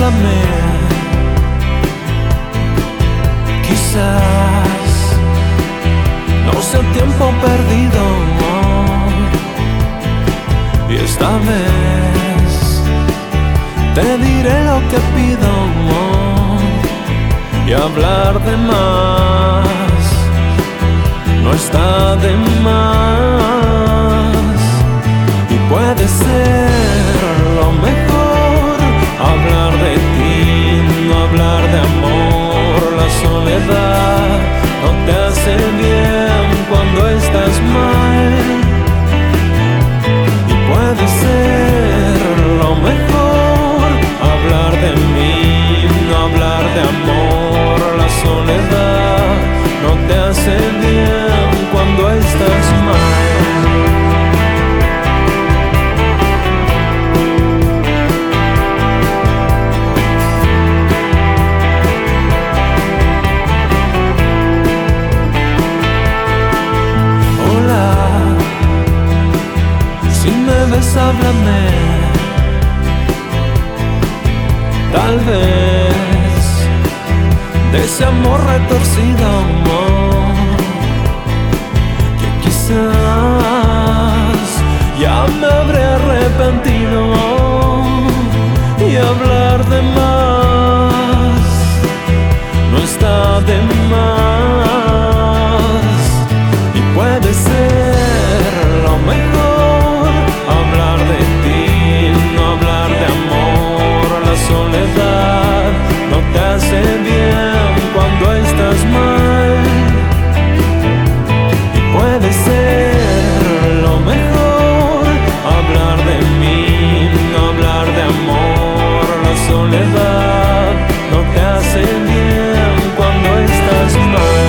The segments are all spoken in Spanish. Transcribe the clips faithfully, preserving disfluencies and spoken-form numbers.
háblame. Quizás no sea tiempo perdido, no. Y esta vez te diré lo que pido, no. Y hablar de más no está de más. Y puede ser lo mejor hablar de ti, no hablar de amor. La soledad no te hace bien cuando estás mal. Y puede ser lo mejor hablar de mí, no hablar de amor. La soledad no te hace bien cuando estás mal. Háblame, tal vez de ese amor retorcido, amor, que quizás ya me habré arrepentido. Y hablar de más no está de más. Y puede ser lo mejor hablar de ti, no hablar de amor. La soledad no te hace bien cuando estás mal. Y puede ser lo mejor hablar de mí, no hablar de amor. La soledad no te hace bien cuando estás mal.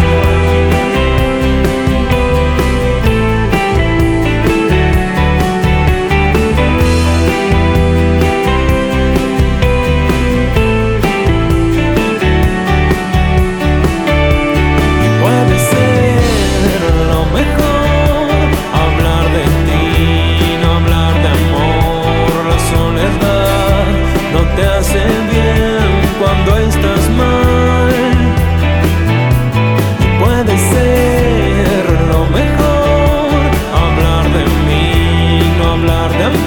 Te hace bien cuando estás mal. Puede ser lo mejor hablar de mí, no hablar de amor.